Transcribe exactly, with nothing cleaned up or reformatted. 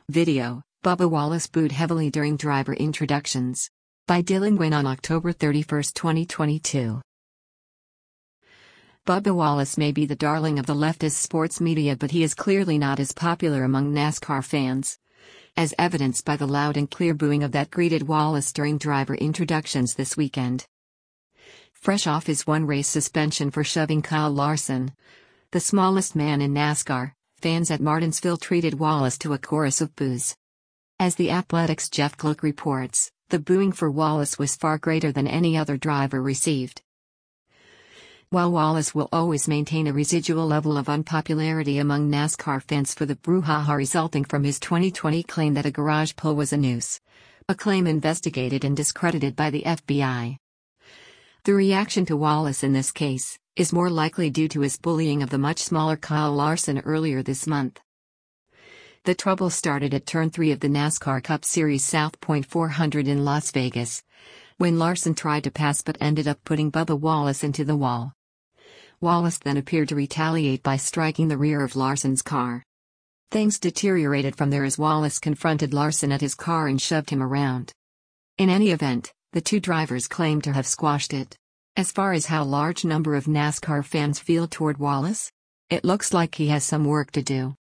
Video: Bubba Wallace booed heavily during driver introductions. By Dylan Gwynn on October thirty-first, twenty twenty-two. Bubba Wallace may be the darling of the leftist sports media, but he is clearly not as popular among NASCAR fans, as evidenced by the loud and clear booing of that greeted Wallace during driver introductions this weekend. Fresh off his one-race suspension for shoving Kyle Larson, the smallest man in NASCAR, fans at Martinsville treated Wallace to a chorus of boos. As The Athletic's Jeff Gluck reports, the booing for Wallace was far greater than any other driver received. While Wallace will always maintain a residual level of unpopularity among NASCAR fans for the brouhaha resulting from his twenty twenty claim that a garage pole was a noose, a claim investigated and discredited by the F B I. The reaction to Wallace in this case is more likely due to his bullying of the much smaller Kyle Larson earlier this month. The trouble started at Turn three of the NASCAR Cup Series South Point four hundred in Las Vegas, when Larson tried to pass but ended up putting Bubba Wallace into the wall. Wallace then appeared to retaliate by striking the rear of Larson's car. Things deteriorated from there as Wallace confronted Larson at his car and shoved him around. In any event, the two drivers claimed to have squashed it. As far as how large number of NASCAR fans feel toward Wallace, it looks like he has some work to do.